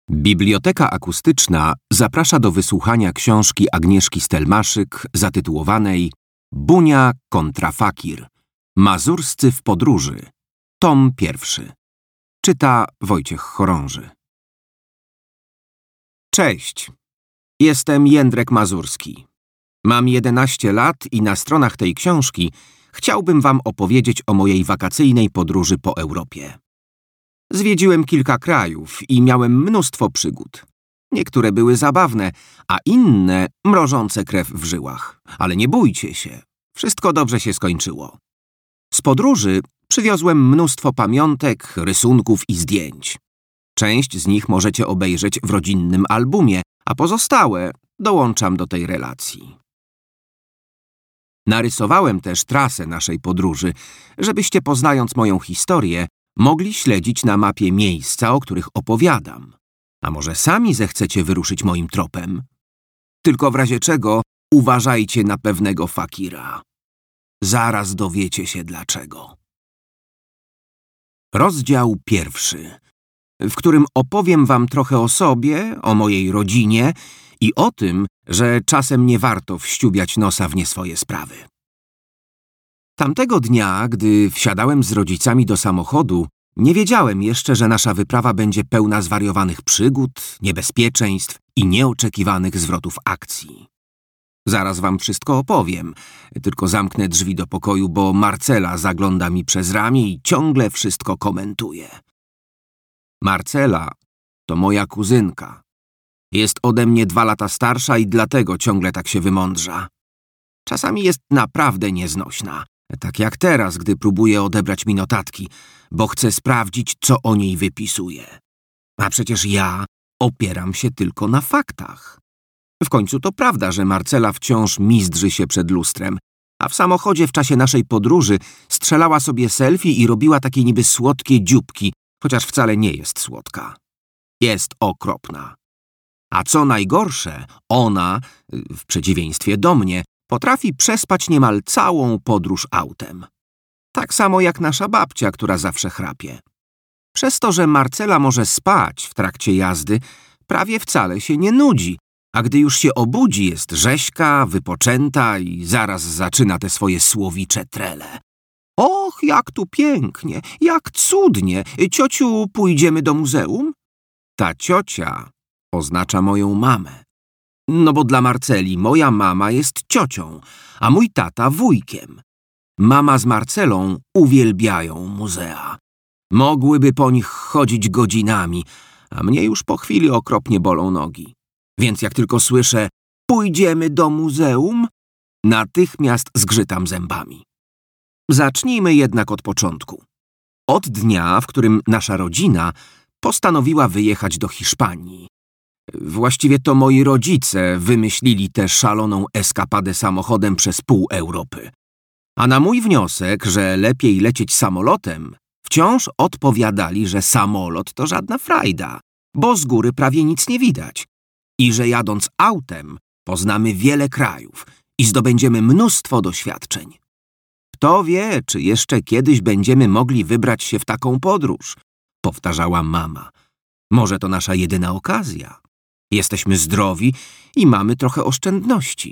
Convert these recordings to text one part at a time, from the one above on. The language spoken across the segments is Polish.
Biblioteka Akustyczna zaprasza do wysłuchania książki Agnieszki Stelmaszyk zatytułowanej Bunia kontra Fakir. Mazurscy w podróży. Tom 1. Czyta Wojciech Chorąży. Cześć. Jestem Jędrek Mazurski. Mam 11 lat i na stronach tej książki chciałbym wam opowiedzieć o mojej wakacyjnej podróży po Europie. Zwiedziłem kilka krajów i miałem mnóstwo przygód. Niektóre były zabawne, a inne mrożące krew w żyłach. Ale nie bójcie się, wszystko dobrze się skończyło. Z podróży przywiozłem mnóstwo pamiątek, rysunków i zdjęć. Część z nich możecie obejrzeć w rodzinnym albumie, a pozostałe dołączam do tej relacji. Narysowałem też trasę naszej podróży, żebyście, poznając moją historię, mogli śledzić na mapie miejsca, o których opowiadam. A może sami zechcecie wyruszyć moim tropem? Tylko w razie czego uważajcie na pewnego fakira. Zaraz dowiecie się dlaczego. Rozdział 1, w którym opowiem wam trochę o sobie, o mojej rodzinie i o tym, że czasem nie warto wściubiać nosa w nie swoje sprawy. Tamtego dnia, gdy wsiadałem z rodzicami do samochodu, nie wiedziałem jeszcze, że nasza wyprawa będzie pełna zwariowanych przygód, niebezpieczeństw i nieoczekiwanych zwrotów akcji. Zaraz wam wszystko opowiem, tylko zamknę drzwi do pokoju, bo Marcela zagląda mi przez ramię i ciągle wszystko komentuje. Marcela to moja kuzynka. Jest ode mnie 2 lata starsza i dlatego ciągle tak się wymądrza. Czasami jest naprawdę nieznośna, tak jak teraz, gdy próbuje odebrać mi notatki, bo chce sprawdzić, co o niej wypisuje. A przecież ja opieram się tylko na faktach. W końcu to prawda, że Marcela wciąż mizdrzy się przed lustrem, a w samochodzie w czasie naszej podróży strzelała sobie selfie i robiła takie niby słodkie dzióbki, chociaż wcale nie jest słodka. Jest okropna. A co najgorsze, ona, w przeciwieństwie do mnie, potrafi przespać niemal całą podróż autem. Tak samo jak nasza babcia, która zawsze chrapie. Przez to, że Marcela może spać w trakcie jazdy, prawie wcale się nie nudzi, a gdy już się obudzi, jest rzeźka, wypoczęta i zaraz zaczyna te swoje słowicze trele. Och, jak tu pięknie, jak cudnie! Ciociu, pójdziemy do muzeum? Ta ciocia oznacza moją mamę. No bo dla Marceli moja mama jest ciocią, a mój tata wujkiem. Mama z Marcelą uwielbiają muzea. Mogłyby po nich chodzić godzinami, a mnie już po chwili okropnie bolą nogi. Więc jak tylko słyszę „pójdziemy do muzeum”, natychmiast zgrzytam zębami. Zacznijmy jednak od początku. Od dnia, w którym nasza rodzina postanowiła wyjechać do Hiszpanii. Właściwie to moi rodzice wymyślili tę szaloną eskapadę samochodem przez pół Europy. A na mój wniosek, że lepiej lecieć samolotem, wciąż odpowiadali, że samolot to żadna frajda, bo z góry prawie nic nie widać i że jadąc autem poznamy wiele krajów i zdobędziemy mnóstwo doświadczeń. Kto wie, czy jeszcze kiedyś będziemy mogli wybrać się w taką podróż, powtarzała mama. Może to nasza jedyna okazja. Jesteśmy zdrowi i mamy trochę oszczędności.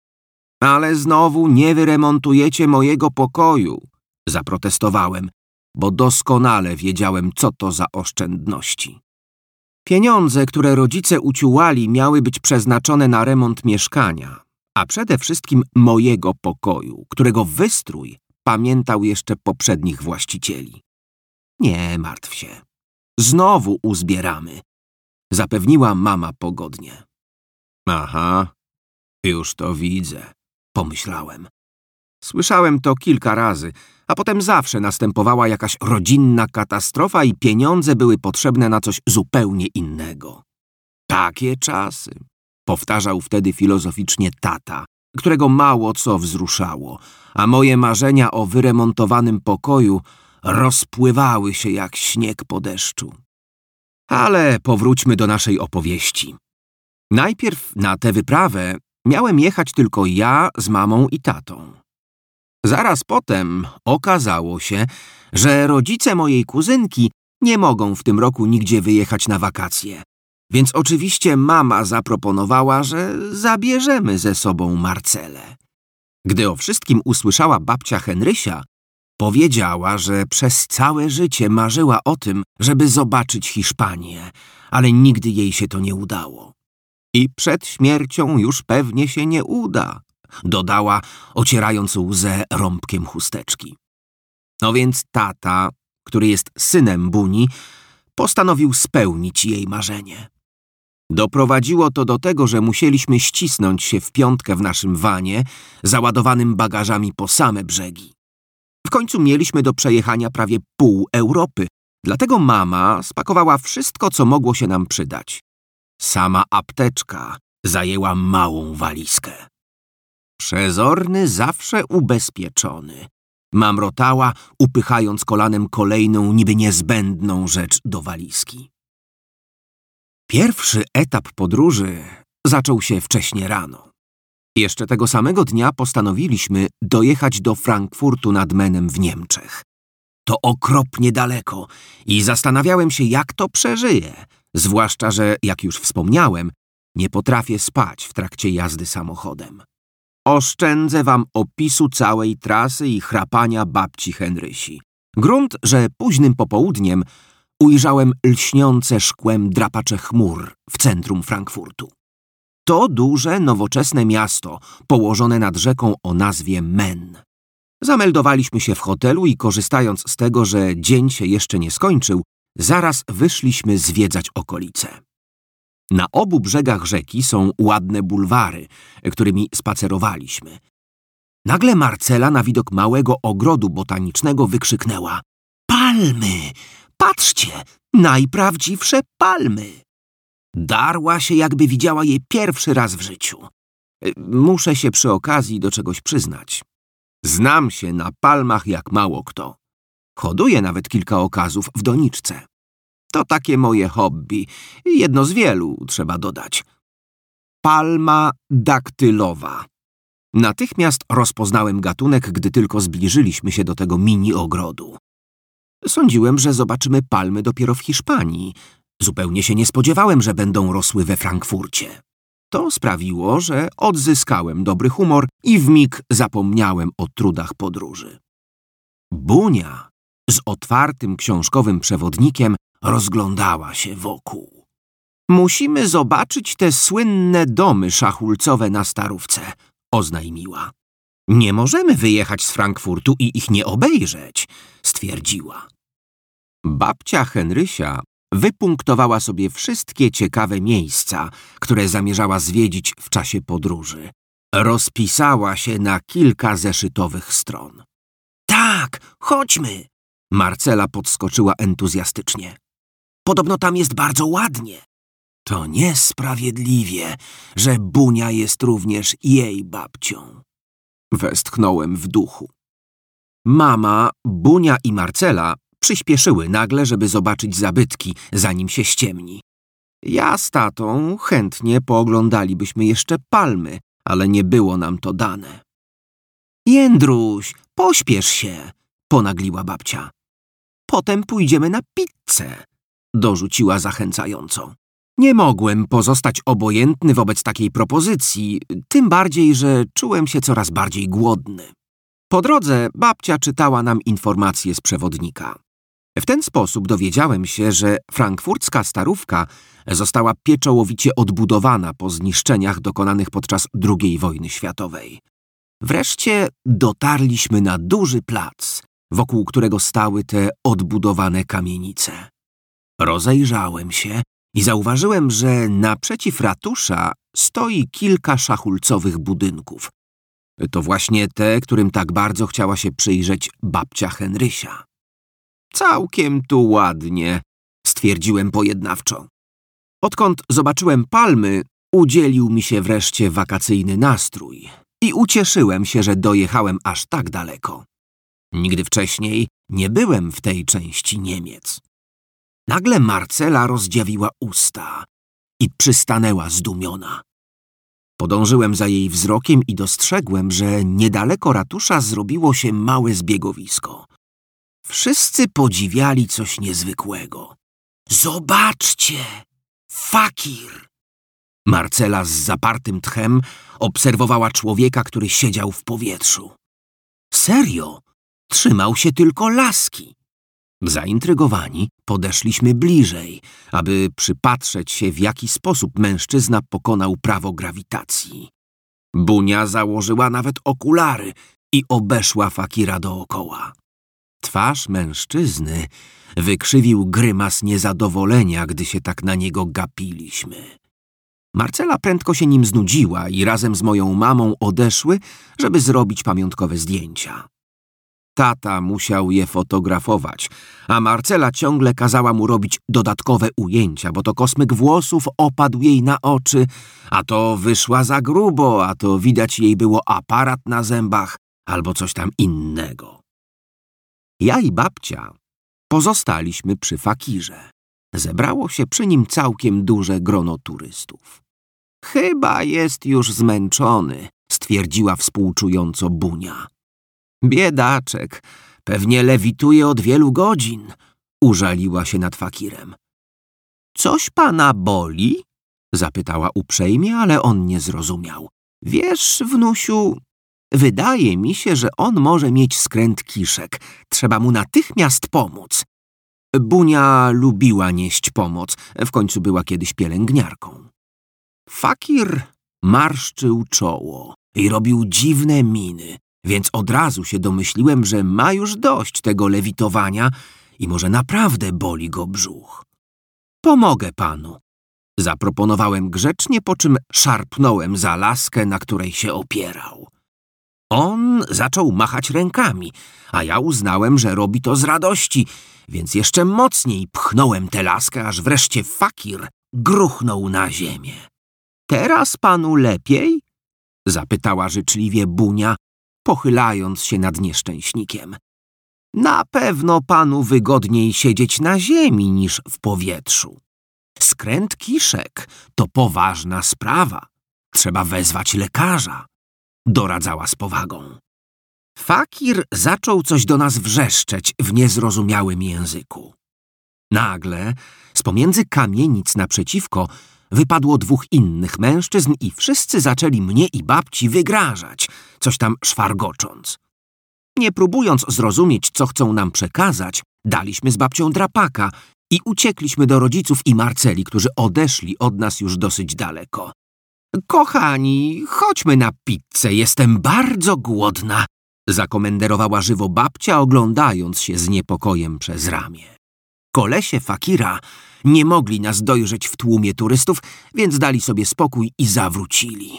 Ale znowu nie wyremontujecie mojego pokoju, zaprotestowałem, bo doskonale wiedziałem, co to za oszczędności. Pieniądze, które rodzice uciułali, miały być przeznaczone na remont mieszkania, a przede wszystkim mojego pokoju, którego wystrój pamiętał jeszcze poprzednich właścicieli. Nie martw się. Znowu uzbieramy, zapewniła mama pogodnie. Aha, już to widzę, pomyślałem. Słyszałem to kilka razy, a potem zawsze następowała jakaś rodzinna katastrofa i pieniądze były potrzebne na coś zupełnie innego. Takie czasy, powtarzał wtedy filozoficznie tata, którego mało co wzruszało, a moje marzenia o wyremontowanym pokoju rozpływały się jak śnieg po deszczu. Ale powróćmy do naszej opowieści. Najpierw na tę wyprawę miałem jechać tylko ja z mamą i tatą. Zaraz potem okazało się, że rodzice mojej kuzynki nie mogą w tym roku nigdzie wyjechać na wakacje, Więc oczywiście mama zaproponowała, że zabierzemy ze sobą Marcelę. Gdy o wszystkim usłyszała babcia Henrysia, powiedziała, że przez całe życie marzyła o tym, żeby zobaczyć Hiszpanię, ale nigdy jej się to nie udało. I przed śmiercią już pewnie się nie uda, dodała, ocierając łzę rąbkiem chusteczki. No więc tata, który jest synem Buni, postanowił spełnić jej marzenie. Doprowadziło to do tego, że musieliśmy ścisnąć się w piątkę w naszym wanie, załadowanym bagażami po same brzegi. W końcu mieliśmy do przejechania prawie pół Europy, dlatego mama spakowała wszystko, co mogło się nam przydać. Sama apteczka zajęła małą walizkę. Przezorny zawsze ubezpieczony. Mamrotała, upychając kolanem kolejną niby niezbędną rzecz do walizki. Pierwszy etap podróży zaczął się wcześnie rano. Jeszcze tego samego dnia postanowiliśmy dojechać do Frankfurtu nad Menem w Niemczech. To okropnie daleko i zastanawiałem się, jak to przeżyję, zwłaszcza, że, jak już wspomniałem, nie potrafię spać w trakcie jazdy samochodem. Oszczędzę wam opisu całej trasy i chrapania babci Henrysi. Grunt, że późnym popołudniem ujrzałem lśniące szkłem drapacze chmur w centrum Frankfurtu. To duże, nowoczesne miasto, położone nad rzeką o nazwie Men. Zameldowaliśmy się w hotelu i korzystając z tego, że dzień się jeszcze nie skończył, zaraz wyszliśmy zwiedzać okolice. Na obu brzegach rzeki są ładne bulwary, którymi spacerowaliśmy. Nagle Marcela na widok małego ogrodu botanicznego wykrzyknęła: „Palmy! Patrzcie! Najprawdziwsze palmy!” Darła się, jakby widziała je pierwszy raz w życiu. Muszę się przy okazji do czegoś przyznać. Znam się na palmach jak mało kto. Hoduję nawet kilka okazów w doniczce. To takie moje hobby. Jedno z wielu, trzeba dodać. Palma daktylowa. Natychmiast rozpoznałem gatunek, gdy tylko zbliżyliśmy się do tego mini ogrodu. Sądziłem, że zobaczymy palmy dopiero w Hiszpanii. Zupełnie się nie spodziewałem, że będą rosły we Frankfurcie. To sprawiło, że odzyskałem dobry humor i wmig zapomniałem o trudach podróży. Bunia z otwartym książkowym przewodnikiem rozglądała się wokół. „Musimy zobaczyć te słynne domy szachulcowe na Starówce”, oznajmiła. „Nie możemy wyjechać z Frankfurtu i ich nie obejrzeć”, stwierdziła. Babcia Henrysia wypunktowała sobie wszystkie ciekawe miejsca, które zamierzała zwiedzić w czasie podróży. Rozpisała się na kilka zeszytowych stron. „Tak, chodźmy!” Marcela podskoczyła entuzjastycznie. „Podobno tam jest bardzo ładnie”. To niesprawiedliwie, że Bunia jest również jej babcią. Westchnąłem w duchu. Mama, Bunia i Marcela przyspieszyły nagle, żeby zobaczyć zabytki, zanim się ściemni. Ja z tatą chętnie pooglądalibyśmy jeszcze palmy, ale nie było nam to dane. „Jędruś, pośpiesz się”, ponagliła babcia. „Potem pójdziemy na pizzę”, dorzuciła zachęcająco. Nie mogłem pozostać obojętny wobec takiej propozycji, tym bardziej, że czułem się coraz bardziej głodny. Po drodze babcia czytała nam informacje z przewodnika. W ten sposób dowiedziałem się, że frankfurcka Starówka została pieczołowicie odbudowana po zniszczeniach dokonanych podczas II wojny światowej. Wreszcie dotarliśmy na duży plac, wokół którego stały te odbudowane kamienice. Rozejrzałem się i zauważyłem, że naprzeciw ratusza stoi kilka szachulcowych budynków. To właśnie te, którym tak bardzo chciała się przyjrzeć babcia Henrysia. „Całkiem tu ładnie”, stwierdziłem pojednawczo. Odkąd zobaczyłem palmy, udzielił mi się wreszcie wakacyjny nastrój i ucieszyłem się, że dojechałem aż tak daleko. Nigdy wcześniej nie byłem w tej części Niemiec. Nagle Marcela rozdziawiła usta i przystanęła zdumiona. Podążyłem za jej wzrokiem i dostrzegłem, że niedaleko ratusza zrobiło się małe zbiegowisko. Wszyscy podziwiali coś niezwykłego. „Zobaczcie! Fakir! Marcela z zapartym tchem obserwowała człowieka, który siedział w powietrzu. Serio? Trzymał się tylko laski. Zaintrygowani podeszliśmy bliżej, aby przypatrzeć się, w jaki sposób mężczyzna pokonał prawo grawitacji. Bunia założyła nawet okulary i obeszła Fakira dookoła. Twarz mężczyzny wykrzywił grymas niezadowolenia, gdy się tak na niego gapiliśmy. Marcela prędko się nim znudziła i razem z moją mamą odeszły, żeby zrobić pamiątkowe zdjęcia. Tata musiał je fotografować, a Marcela ciągle kazała mu robić dodatkowe ujęcia, bo to kosmyk włosów opadł jej na oczy, a to wyszła za grubo, a to widać jej było aparat na zębach albo coś tam innego. Ja i babcia pozostaliśmy przy Fakirze. Zebrało się przy nim całkiem duże grono turystów. Chyba jest już zmęczony, stwierdziła współczująco Bunia. Biedaczek, pewnie lewituje od wielu godzin, użaliła się nad Fakirem. Coś pana boli? Zapytała uprzejmie, ale on nie zrozumiał. Wiesz, wnusiu, wydaje mi się, że on może mieć skręt kiszek. Trzeba mu natychmiast pomóc. Bunia lubiła nieść pomoc, w końcu była kiedyś pielęgniarką. Fakir marszczył czoło i robił dziwne miny, więc od razu się domyśliłem, że ma już dość tego lewitowania i może naprawdę boli go brzuch. Pomogę panu, zaproponowałem grzecznie, po czym szarpnąłem za laskę, na której się opierał. On zaczął machać rękami, a ja uznałem, że robi to z radości, więc jeszcze mocniej pchnąłem tę laskę, aż wreszcie Fakir gruchnął na ziemię. Teraz panu lepiej? Zapytała życzliwie Bunia, pochylając się nad nieszczęśnikiem. Na pewno panu wygodniej siedzieć na ziemi niż w powietrzu. Skręt kiszek to poważna sprawa. Trzeba wezwać lekarza, doradzała z powagą. Fakir zaczął coś do nas wrzeszczeć w niezrozumiałym języku. Nagle z pomiędzy kamienic naprzeciwko wypadło dwóch innych mężczyzn i wszyscy zaczęli mnie i babci wygrażać, coś tam szwargocząc. Nie próbując zrozumieć, co chcą nam przekazać, daliśmy z babcią drapaka i uciekliśmy do rodziców i Marceli, którzy odeszli od nas już dosyć daleko. Kochani, chodźmy na pizzę, jestem bardzo głodna, zakomenderowała żywo babcia, oglądając się z niepokojem przez ramię. Kolesie Fakira nie mogli nas dojrzeć w tłumie turystów, więc dali sobie spokój i zawrócili.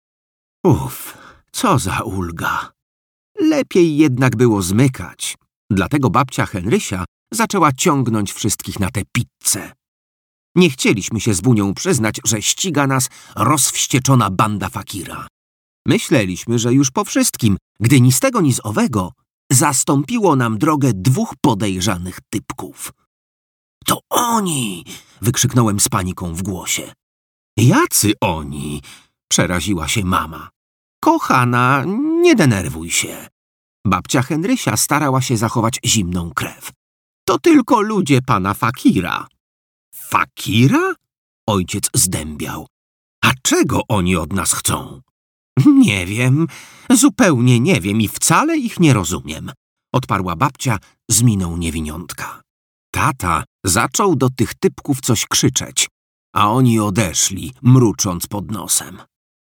Co za ulga. Lepiej jednak było zmykać. Dlatego babcia Henrysia zaczęła ciągnąć wszystkich na tę pizzę. Nie chcieliśmy się z Bunią przyznać, że ściga nas rozwścieczona banda Fakira. Myśleliśmy, że już po wszystkim, gdy ni z tego, ni z owego zastąpiło nam drogę dwóch podejrzanych typków. To oni! Wykrzyknąłem z paniką w głosie. Jacy oni? Przeraziła się mama. Kochana, nie denerwuj się. Babcia Henrysia starała się zachować zimną krew. To tylko ludzie pana Fakira. Fakira? Ojciec zdębiał. A czego oni od nas chcą? Nie wiem, zupełnie nie wiem i wcale ich nie rozumiem, odparła babcia z miną niewiniątka. Tata zaczął do tych typków coś krzyczeć, a oni odeszli, mrucząc pod nosem.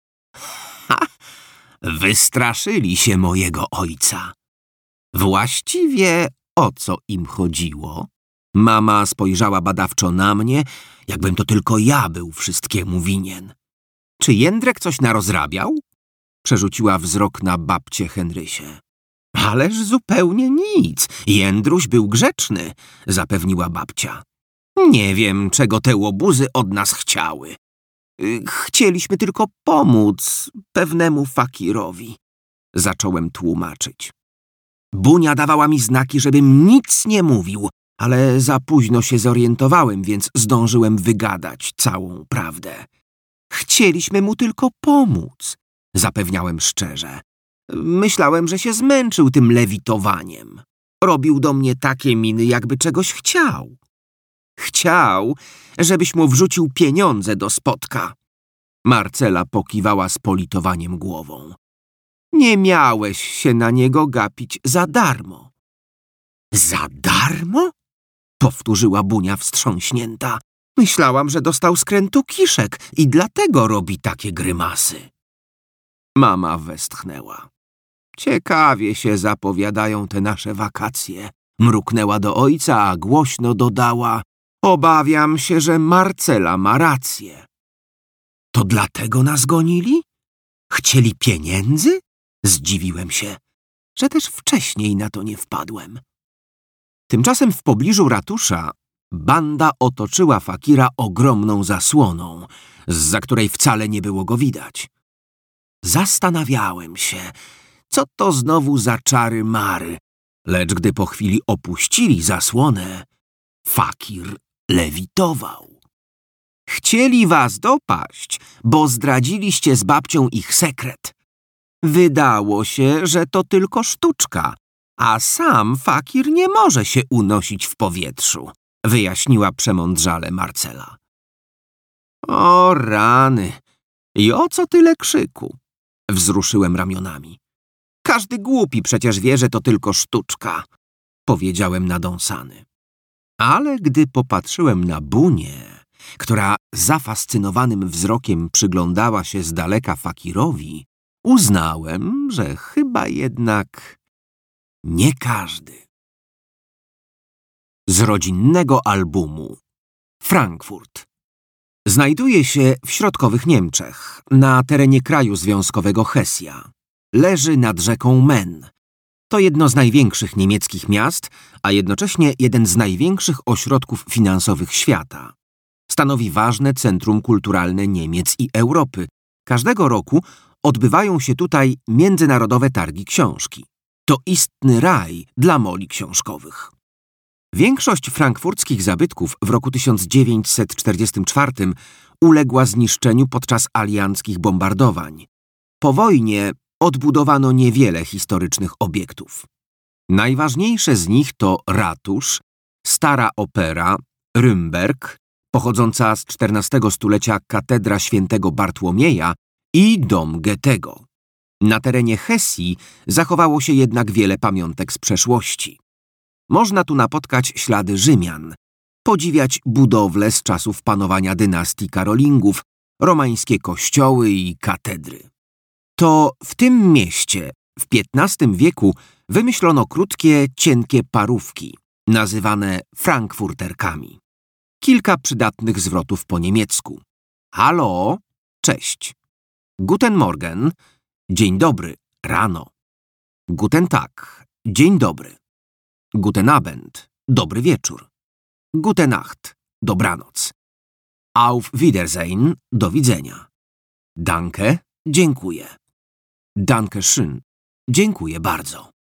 Wystraszyli się mojego ojca. Właściwie o co im chodziło? Mama spojrzała badawczo na mnie, jakbym to tylko ja był wszystkiemu winien. Czy Jędrek coś narozrabiał? Przerzuciła wzrok na babcię Henrysię. Ależ zupełnie nic. Jędruś był grzeczny, zapewniła babcia. Nie wiem, czego te łobuzy od nas chciały. Chcieliśmy tylko pomóc pewnemu Fakirowi. Zacząłem tłumaczyć. Bunia dawała mi znaki, żebym nic nie mówił, ale za późno się zorientowałem, więc zdążyłem wygadać całą prawdę. Chcieliśmy mu tylko pomóc, zapewniałem szczerze. Myślałem, że się zmęczył tym lewitowaniem. Robił do mnie takie miny, jakby czegoś chciał. Chciał, żebyś mu wrzucił pieniądze do spotka. Marcela pokiwała z politowaniem głową. Nie miałeś się na niego gapić za darmo. Za darmo? Powtórzyła Bunia wstrząśnięta. Myślałam, że dostał skrętu kiszek i dlatego robi takie grymasy. Mama westchnęła. Ciekawie się zapowiadają te nasze wakacje. Mruknęła do ojca, a głośno dodała. Obawiam się, że Marcela ma rację. To dlatego nas gonili? Chcieli pieniędzy? Zdziwiłem się, że też wcześniej na to nie wpadłem. Tymczasem w pobliżu ratusza banda otoczyła fakira ogromną zasłoną, zza której wcale nie było go widać. Zastanawiałem się, co to znowu za czary mary, lecz gdy po chwili opuścili zasłonę, fakir lewitował. Chcieli was dopaść, bo zdradziliście z babcią ich sekret. Wydało się, że to tylko sztuczka, a sam fakir nie może się unosić w powietrzu, wyjaśniła przemądrzale Marcela. O rany, i o co tyle krzyku? Wzruszyłem ramionami. Każdy głupi przecież wie, że to tylko sztuczka, powiedziałem nadąsany. Ale gdy popatrzyłem na Bunię, która zafascynowanym wzrokiem przyglądała się z daleka fakirowi, uznałem, że chyba jednak nie każdy. Z rodzinnego albumu Frankfurt. Znajduje się w środkowych Niemczech, na terenie kraju związkowego Hesja. Leży nad rzeką Men. To jedno z największych niemieckich miast, a jednocześnie jeden z największych ośrodków finansowych świata. Stanowi ważne centrum kulturalne Niemiec i Europy. Każdego roku odbywają się tutaj międzynarodowe targi książki. To istny raj dla moli książkowych. Większość frankfurckich zabytków w roku 1944 uległa zniszczeniu podczas alianckich bombardowań. Po wojnie odbudowano niewiele historycznych obiektów. Najważniejsze z nich to ratusz, stara opera, Rymberg, pochodząca z XIV stulecia katedra świętego Bartłomieja i dom Goethego. Na terenie Hesji zachowało się jednak wiele pamiątek z przeszłości. Można tu napotkać ślady Rzymian, podziwiać budowle z czasów panowania dynastii Karolingów, romańskie kościoły i katedry. To w tym mieście w XV wieku wymyślono krótkie, cienkie parówki, nazywane frankfurterkami. Kilka przydatnych zwrotów po niemiecku. Hallo, cześć. Guten Morgen, dzień dobry, rano. Guten Tag, dzień dobry. Guten Abend, dobry wieczór. Gute Nacht, dobranoc. Auf Wiedersehen, do widzenia. Danke, dziękuję. Danke schön, dziękuję bardzo.